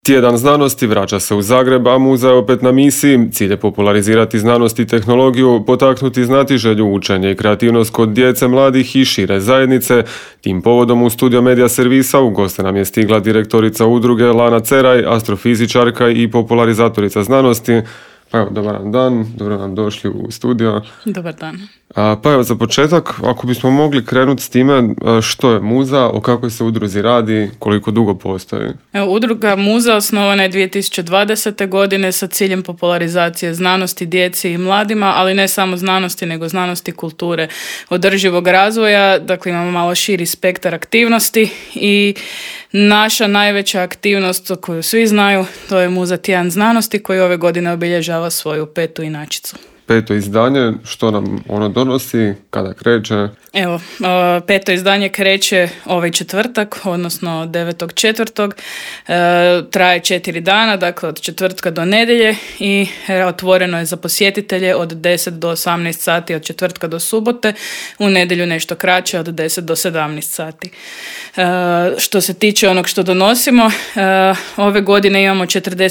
Tjedan znanosti vraća se u Zagreb, a muzej je opet na misiji. Cilj je popularizirati znanost i tehnologiju, potaknuti znatiželju, učenje i kreativnost kod djece, mladih i šire zajednice. Tim povodom u studio Medija servisa u goste nam je stigla direktorica udruge Lana Ceraj, astrofizičarka i popularizatorica znanosti. Pa evo, dobar nam dan, dobro nam došli u studio. Dobar dan. Pa evo, za početak, ako bismo mogli krenuti s time, što je Muza, o kakvoj se udruzi radi, koliko dugo postoji? Evo, udruga Muza osnovana je 2020. godine sa ciljem popularizacije znanosti djeci i mladima, ali ne samo znanosti, nego znanosti, kulture, održivog razvoja. Dakle, imamo malo širi spektar aktivnosti i naša najveća aktivnost koju svi znaju, to je Muza tjedan znanosti koji ove godine obilježava svoju 5. inačicu. 5. izdanje, što nam ono donosi, kada kreće? Evo, 5. izdanje kreće ovaj četvrtak, odnosno 9.4. Traje 4 dana, dakle od četvrtka do nedjelje i otvoreno je za posjetitelje od 10 do 18 sati od četvrtka do subote, u nedjelju nešto kraće od 10 do 17 sati. Što se tiče onog što donosimo, ove godine imamo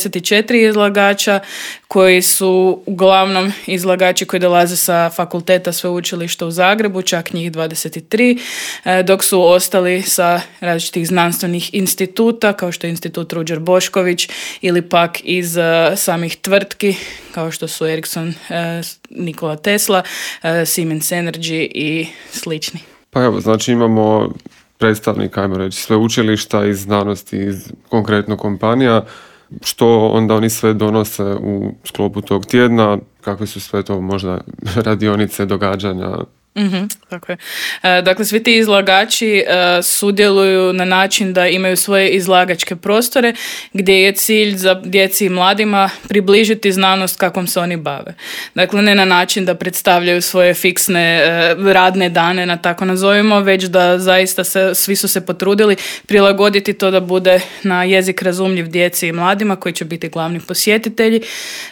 44 izlagača koji su uglavnom izlagači koji dolaze sa fakulteta sveučilišta u Zagrebu, čak njih 23, dok su ostali sa različitih znanstvenih instituta, kao što je Institut Ruđer Bošković ili pak iz samih tvrtki, kao što su Ericsson, Nikola Tesla, Siemens Energy i slični. Pa evo, znači imamo predstavnika, ajmo reći, sveučilišta iz znanosti, iz konkretno kompanija. Što onda oni sve donose u sklopu tog tjedna, kakve su sve to možda radionice, događanja? Tako je. Dakle, svi ti izlagači sudjeluju na način da imaju svoje izlagačke prostore gdje je cilj za djeci i mladima približiti znanost kakvom se oni bave. Dakle, ne na način da predstavljaju svoje fiksne radne dane, na tako nazovimo, već da zaista svi su se potrudili prilagoditi to da bude na jezik razumljiv djeci i mladima koji će biti glavni posjetitelji,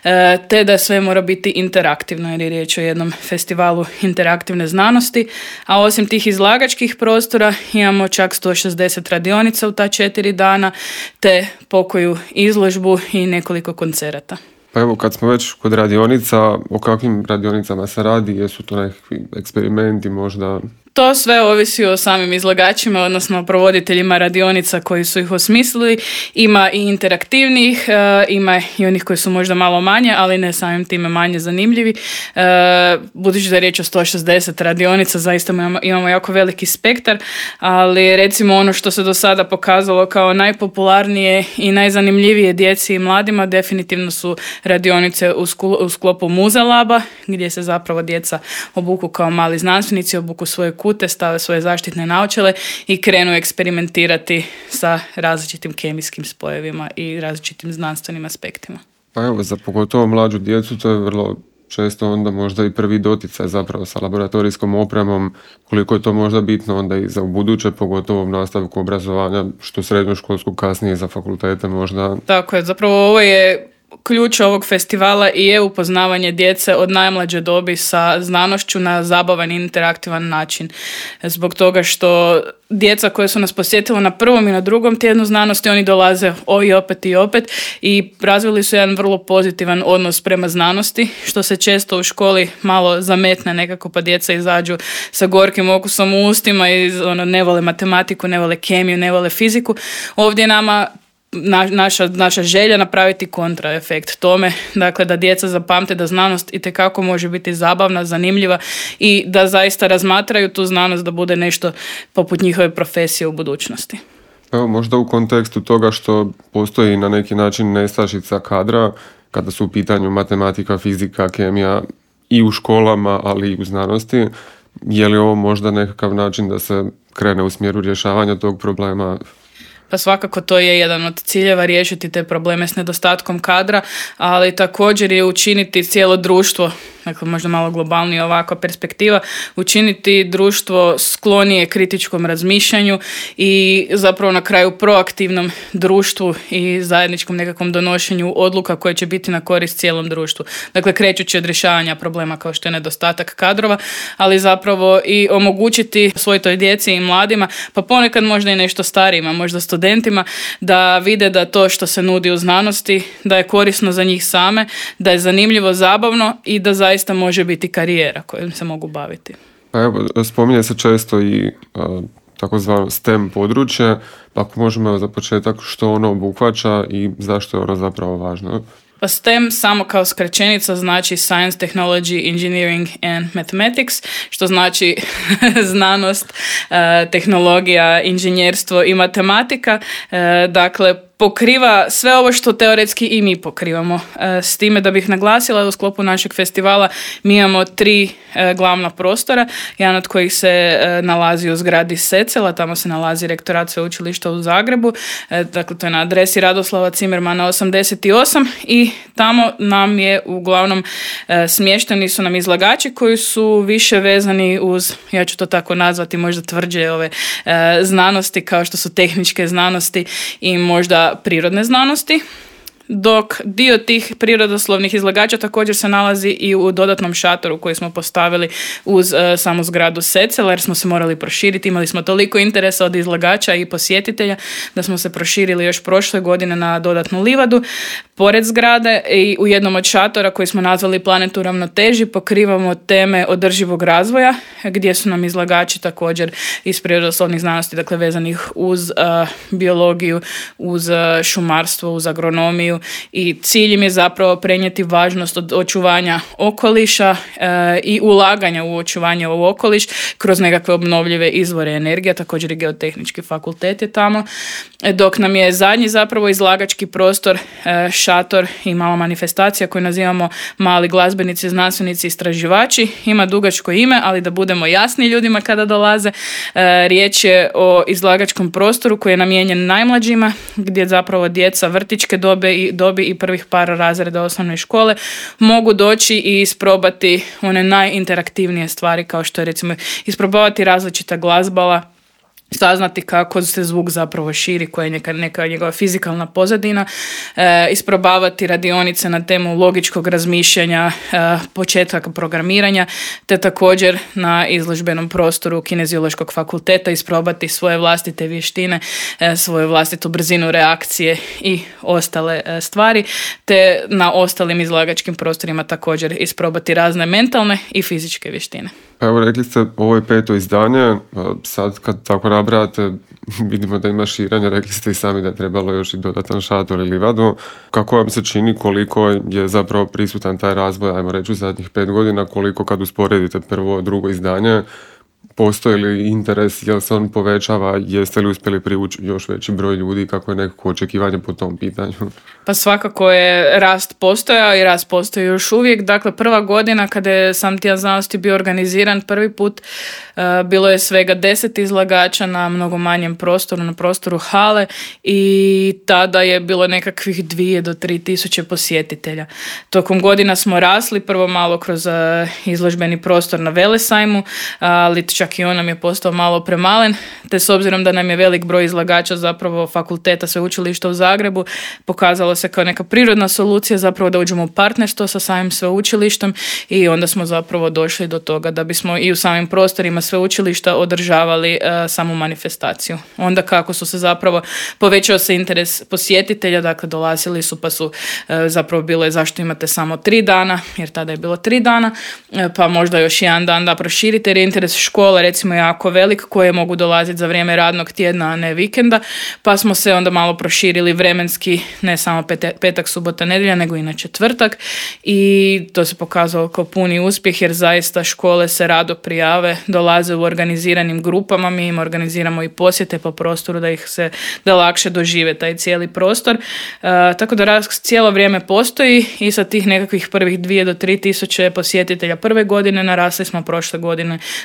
te da sve mora biti interaktivno jer je riječ o jednom festivalu interaktivne znanosti, a osim tih izlagačkih prostora imamo čak 160 radionica u ta 4 dana, te pokoju izložbu i nekoliko koncerata. Pa evo, kad smo već kod radionica, o kakvim radionicama se radi, jesu to nekakvi eksperimenti možda? To sve ovisi o samim izlagačima, odnosno provoditeljima radionica koji su ih osmislili. Ima i interaktivnih, ima i onih koji su možda malo manje, ali ne samim time manje zanimljivi. Budući da je riječ o 160 radionica, zaista imamo jako veliki spektar, ali recimo ono što se do sada pokazalo kao najpopularnije i najzanimljivije djeci i mladima definitivno su radionice u sklopu Muza Laba, gdje se zapravo djeca obuku kao mali znanstvenici, obuku svoje kute, stave svoje zaštitne naočale i krenu eksperimentirati sa različitim kemijskim spojevima i različitim znanstvenim aspektima. Pa evo, za pogotovo mlađu djecu to je vrlo često onda možda i prvi doticaj zapravo sa laboratorijskom opremom, koliko je to možda bitno onda i za ubuduće, pogotovo u nastavku obrazovanja, što srednjoškolskog, kasnije za fakultete možda. Tako je, zapravo ovo je ključ ovog festivala i je upoznavanje djece od najmlađe dobi sa znanošću na zabavan i interaktivan način. Zbog toga što djeca koja su nas posjetila na prvom i na drugom tjednu znanosti, oni dolaze i opet i razvili su jedan vrlo pozitivan odnos prema znanosti, što se često u školi malo zametne nekako, pa djeca izađu sa gorkim okusom u ustima i ne vole matematiku, ne vole kemiju, ne vole fiziku. Ovdje nama naša želja napraviti kontraefekt tome, dakle da djeca zapamte da znanost itekako može biti zabavna, zanimljiva i da zaista razmatraju tu znanost da bude nešto poput njihove profesije u budućnosti. Evo, možda u kontekstu toga što postoji na neki način nestašica kadra kada su u pitanju matematika, fizika, kemija i u školama, ali i u znanosti, je li ovo možda nekakav način da se krene u smjeru rješavanja tog problema? Pa svakako to je jedan od ciljeva, riješiti te probleme s nedostatkom kadra, ali također je učiniti cijelo društvo dakle možda malo globalnije ovakva perspektiva, učiniti društvo sklonije kritičkom razmišljanju i zapravo na kraju proaktivnom društvu i zajedničkom nekakvom donošenju odluka koje će biti na korist cijelom društvu. Dakle, krećući od rješavanja problema kao što je nedostatak kadrova, ali zapravo i omogućiti svoj toj djeci i mladima, pa ponekad možda i nešto starijima, možda studentima, da vide da to što se nudi u znanosti, da je korisno za njih same, da je zanimljivo, zabavno i da zaista može biti karijera kojom se mogu baviti. Pa evo, spominje se često i takozvano STEM područje, pa ako možemo za početak što ono obuhvaća i zašto je ono zapravo važno? Pa STEM samo kao skraćenica znači Science, Technology, Engineering and Mathematics, što znači znanost, tehnologija, inženjerstvo i matematika. Dakle, pokriva sve ovo što teoretski i mi pokrivamo. S time da bih naglasila u sklopu našeg festivala mi imamo 3 glavna prostora, jedan od kojih se nalazi u zgradi Secela, tamo se nalazi rektorat sveučilišta u Zagrebu, dakle to je na adresi Radoslava Cimermana 88 i tamo nam je uglavnom smješteni su nam izlagači koji su više vezani uz, ja ću to tako nazvati, možda tvrđe ove znanosti kao što su tehničke znanosti i možda prirodne znanosti, dok dio tih prirodoslovnih izlagača također se nalazi i u dodatnom šatoru koji smo postavili uz samu zgradu Secela, jer smo se morali proširiti. Imali smo toliko interesa od izlagača i posjetitelja da smo se proširili još prošle godine na dodatnu livadu pored zgrade i u jednom od šatora koji smo nazvali Planet u ravnoteži pokrivamo teme održivog razvoja gdje su nam izlagači također iz prirodoslovnih znanosti, dakle vezanih uz biologiju, uz šumarstvo, uz agronomiju i cilj im je zapravo prenijeti važnost od očuvanja okoliša i ulaganja u očuvanje u okoliš kroz nekakve obnovljive izvore energije, također i geotehnički fakultet je tamo, dok nam je zadnji zapravo izlagački prostor šator i mala manifestacija koju nazivamo Mali glazbenici, znanstvenici, istraživači. Ima dugačko ime, ali da budemo jasni ljudima kada dolaze. Riječ je o izlagačkom prostoru koji je namijenjen najmlađima, gdje zapravo djeca vrtićke dobi i prvih par razreda osnovne škole mogu doći i isprobati one najinteraktivnije stvari kao što je recimo isprobavati različita glazbala, saznati kako se zvuk zapravo širi, koja je neka njegova fizikalna pozadina, isprobavati radionice na temu logičkog razmišljanja, početak programiranja, te također na izložbenom prostoru Kineziološkog fakulteta isprobati svoje vlastite vještine, svoju vlastitu brzinu reakcije i ostale stvari, te na ostalim izlagačkim prostorima također isprobati razne mentalne i fizičke vještine. Evo, rekli ste, ovo je 5. izdanje, sad kad tako nabrajate, vidimo da ima širenje, rekli ste i sami da je trebalo još i dodatan šator ili livadu. Kako vam se čini koliko je zapravo prisutan taj razvoj, ajmo reći u zadnjih 5 godina, koliko kad usporedite prvo, drugo izdanje, postoji li interes, jel se on povećava, jeste li uspjeli privući još veći broj ljudi, kako je nekako očekivanje po tom pitanju? Pa svakako je rast postojao i rast postoji još uvijek. Dakle, prva godina kada je sam tjedan znanosti bio organiziran prvi put, bilo je svega 10 izlagača na mnogo manjem prostoru, na prostoru hale i tada je bilo nekakvih 2 do 3 tisuće posjetitelja. Tokom godina smo rasli, prvo malo kroz izložbeni prostor na Velesajmu, ali čak i on nam je postao malo premalen, te s obzirom da nam je velik broj izlagača zapravo fakulteta sveučilišta u Zagrebu, pokazalo se kao neka prirodna solucija zapravo da uđemo u partnerstvo sa samim sveučilištem i onda smo zapravo došli do toga da bismo i u samim prostorima sveučilišta održavali samu manifestaciju. Onda kako su se zapravo povećao se interes posjetitelja, dakle dolazili su pa su zapravo bilo je zašto imate samo 3 dana, jer tada je bilo 3 dana, pa možda još jedan dan da proširite jer je interes škola recimo jako velik koje mogu dolaziti za vrijeme radnog tjedna, a ne vikenda, pa smo se onda malo proširili vremenski, ne samo petak, subota, nedjelja, nego i na četvrtak i to se pokazalo kao puni uspjeh jer zaista škole se rado prijave, dolaze u organiziranim grupama, mi im organiziramo i posjete po prostoru da lakše dožive taj cijeli prostor. Tako da rast cijelo vrijeme postoji i sa tih nekakvih prvih 2 do 3 tisuće posjetitelja prve godine narasli smo prošle godine do nekih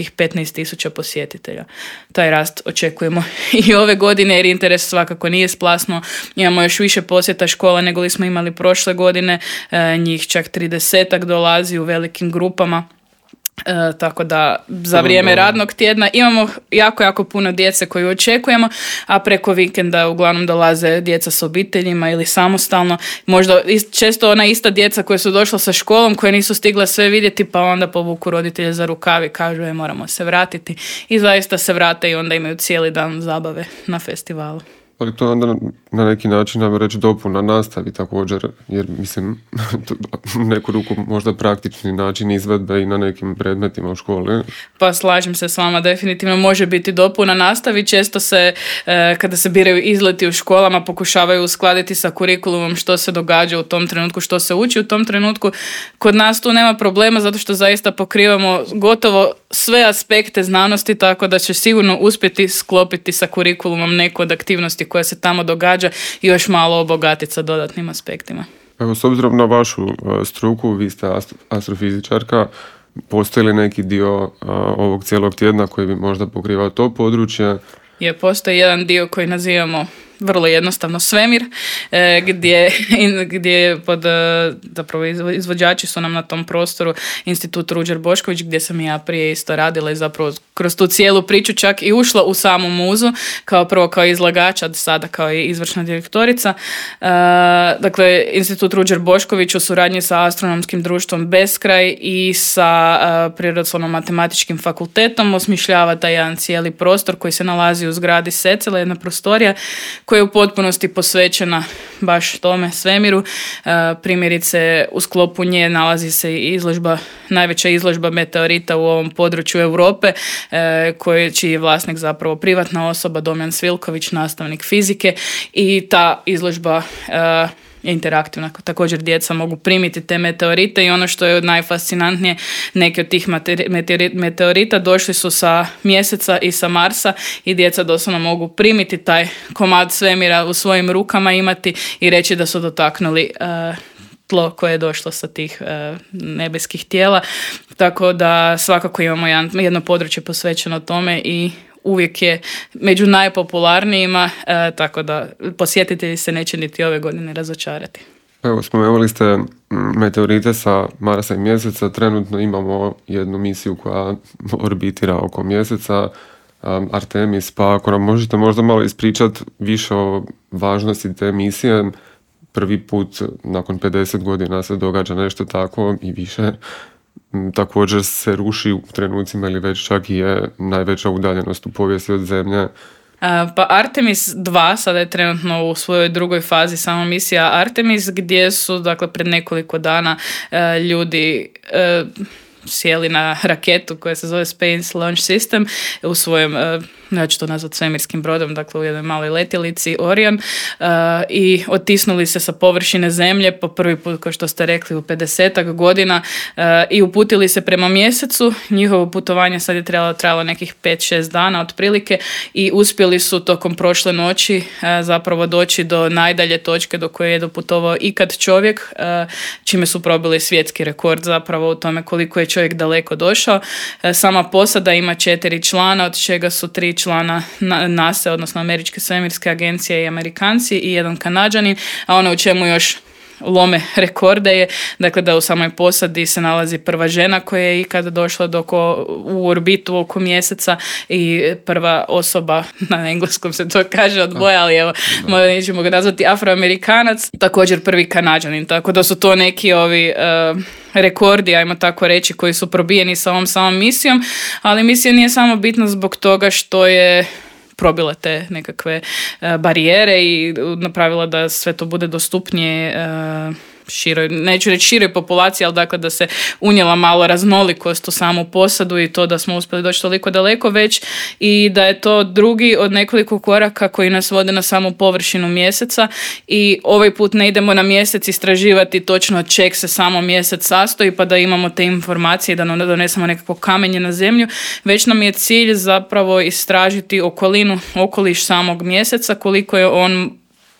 nekih 15,000 posjetitelja. Taj rast očekujemo i ove godine jer interes svakako nije splasno. Imamo još više posjeta škola nego li smo imali prošle godine, njih čak 30 dolazi u velikim grupama. Tako da za vrijeme radnog tjedna imamo jako puno djece koju očekujemo, a preko vikenda uglavnom dolaze djeca s obiteljima ili samostalno. Možda često ona ista djeca koja su došla sa školom, koje nisu stigla sve vidjeti, pa onda povuku roditelje za rukav i kažu moramo se vratiti. I zaista se vrate i onda imaju cijeli dan zabave na festivalu. Ali to je onda na neki način, nam reći, dopuna nastavi također, jer mislim, u neku ruku možda praktični način izvedbe i na nekim predmetima u školi. Pa slažem se s vama, definitivno može biti dopuna nastavi. Često se, kada se biraju izleti u školama, pokušavaju uskladiti sa kurikulumom što se događa u tom trenutku, što se uči u tom trenutku. Kod nas tu nema problema zato što zaista pokrivamo gotovo sve aspekte znanosti, tako da će sigurno uspjeti sklopiti sa kurikulumom neku od aktivnosti koja se tamo događa i još malo obogatiti sa dodatnim aspektima. Evo, s obzirom na vašu struku, vi ste astrofizičarka, postoji li neki dio ovog cijelog tjedna koji bi možda pokrivao to područje? Postoji jedan dio koji nazivamo vrlo jednostavno svemir, gdje zapravo izvođači su nam na tom prostoru Institut Ruđer Bošković, gdje sam ja prije isto radila i zapravo kroz tu cijelu priču čak i ušla u samu muzu, prvo kao izlagač, a sada kao i izvršna direktorica. Dakle, Institut Ruđer Bošković u suradnji sa Astronomskim društvom Beskraj i sa Prirodoslovno-matematičkim fakultetom osmišljava taj jedan cijeli prostor koji se nalazi u zgradi Secela, jedna prostorija koja je u potpunosti posvećena baš tome svemiru. Primjerice, u sklopu nje nalazi se i najveća izložba meteorita u ovom području Europe, čiji je vlasnik zapravo privatna osoba, Domjan Svilković, nastavnik fizike, i ta izložba je interaktivna. Također djeca mogu primiti te meteorite i ono što je najfascinantnije, neki od tih meteorita došli su sa Mjeseca i sa Marsa i djeca doslovno mogu primiti taj komad svemira u svojim rukama, imati i reći da su dotaknuli tlo koje je došlo sa tih nebeskih tijela. Tako da svakako imamo jedno područje posvećeno tome i uvijek je među najpopularnijima, tako da posjetitelji se neće niti ove godine razočarati. Evo, spomenuli ste meteorite sa Marsa i Mjeseca. Trenutno imamo jednu misiju koja orbitira oko Mjeseca, Artemis, pa ako nam možete možda malo ispričati više o važnosti te misije. Prvi put nakon 50 godina se događa nešto tako i više. Također se ruši u trenucima ili već čak i je najveća udaljenost u povijesti od Zemlje. Pa Artemis 2 sada je trenutno u svojoj drugoj fazi sama misija Artemis, gdje su dakle pred nekoliko dana ljudi sjeli na raketu koja se zove Space Launch System u svojem, ja ću to nazvati svemirskim brodom, dakle u jednoj maloj letjelici Orion, i otisnuli se sa površine Zemlje po prvi put, kao što ste rekli, u 50 godina i uputili se prema Mjesecu. Njihovo putovanje sad je trajalo nekih 5-6 dana otprilike i uspjeli su tokom prošle noći zapravo doći do najdalje točke do koje je doputovao ikad čovjek, čime su probili svjetski rekord zapravo u tome koliko je čovjek daleko došao. Sama posada ima 4 člana, od čega su 3 člana NASA, odnosno Američke svemirske agencije i Amerikanci i jedan Kanađanin, a ono u čemu još lome rekorde je, dakle, da u samoj posadi se nalazi prva žena koja je ikada došla u orbitu oko Mjeseca i prva osoba, na engleskom se to kaže od boja, ali evo, nećemo ga nazvati, Afroamerikanac, također prvi Kanađanin, tako da su to neki ovi rekordi, ajmo tako reći, koji su probijeni sa ovom samom misijom, ali misija nije samo bitna zbog toga što je probila te nekakve barijere i napravila da sve to bude dostupnije široj, neću reći široj populaciji, ali dakle da se unijela malo raznolikost u samu posadu i to da smo uspjeli doći toliko daleko već i da je to drugi od nekoliko koraka koji nas vode na samu površinu Mjeseca i ovaj put ne idemo na Mjesec istraživati točno od čeg se samo Mjesec sastoji pa da imamo te informacije, da nam donesemo nekako kamenje na Zemlju, već nam je cilj zapravo istražiti okoliš samog Mjeseca, koliko je on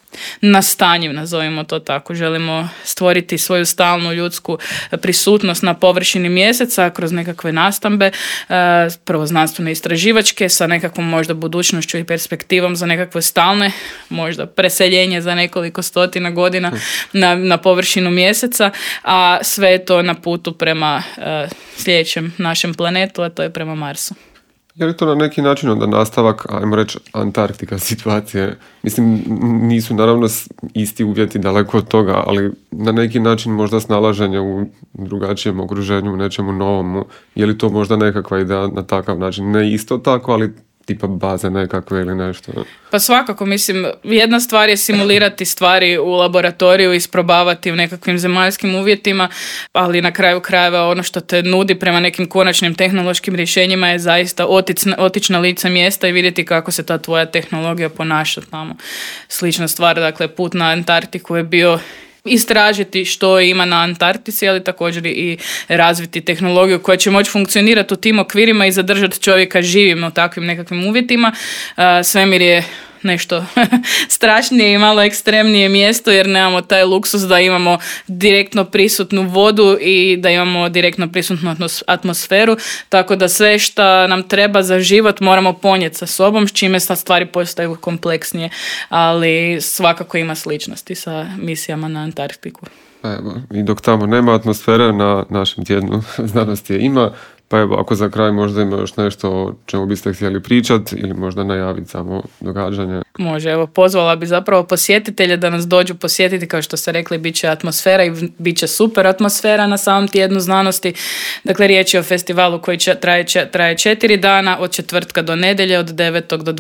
nastanjiv, nazovimo to tako. Želimo stvoriti svoju stalnu ljudsku prisutnost na površini mjeseca kroz nekakve nastambe, prvo znanstveno istraživačke, sa nekakvom možda budućnošću i perspektivom za nekakve stalne, možda preseljenje za nekoliko stotina godina na površinu mjeseca, a sve je to na putu prema sljedećem našem planetu, a to je prema Marsu. Je li to na neki način onda nastavak, ajmo reći, Antarktika situacije? Mislim, nisu naravno isti uvjeti daleko od toga, ali na neki način možda snalaženje u drugačijem okruženju, u nečemu novomu. Je li to možda nekakva ideja na takav način? Ne isto tako, ali tipa baze nekakve ili nešto? Pa svakako, mislim, jedna stvar je simulirati stvari u laboratoriju, isprobavati u nekakvim zemaljskim uvjetima, ali na kraju krajeva ono što te nudi prema nekim konačnim tehnološkim rješenjima je zaista otići na lice mjesta i vidjeti kako se ta tvoja tehnologija ponaša tamo. Slična stvar, dakle, put na Antarktiku je bio istražiti što ima na Antarktici, ali također i razviti tehnologiju koja će moći funkcionirati u tim okvirima i zadržati čovjeka živim u takvim nekakvim uvjetima. Svemir je nešto strašnije i malo ekstremnije mjesto jer nemamo taj luksus da imamo direktno prisutnu vodu i da imamo direktno prisutnu atmosferu, tako da sve što nam treba za život moramo ponijeti sa sobom, s čime stvari postaju kompleksnije, ali svakako ima sličnosti sa misijama na Antarktiku. Evo, i dok tamo nema atmosfere, na našem tjednu znanosti je ima. Pa evo, ako za kraj možda ima još nešto o čemu biste htjeli pričati ili možda najaviti samo događanje. Može, evo, pozvala bi zapravo posjetitelje da nas dođu posjetiti, kao što ste rekli, bit će atmosfera i bit će super atmosfera na samom tjednu znanosti. Dakle, riječ je o festivalu koji traje 4 dana, od četvrtka do nedjelje, od 9. do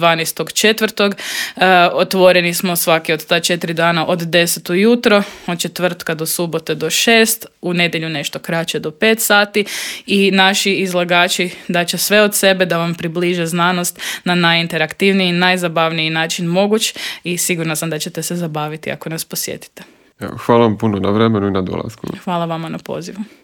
12.4. Otvoreni smo svaki od ta 4 dana od 10 ujutro, od četvrtka do subote do 6, u nedjelju nešto kraće do 5 sati i naši izlagači daće sve od sebe da vam približe znanost na najinteraktivniji i najzabavniji način moguć i sigurna sam da ćete se zabaviti ako nas posjetite. Hvala vam puno na vremenu i na dolasku. Hvala vama na pozivu.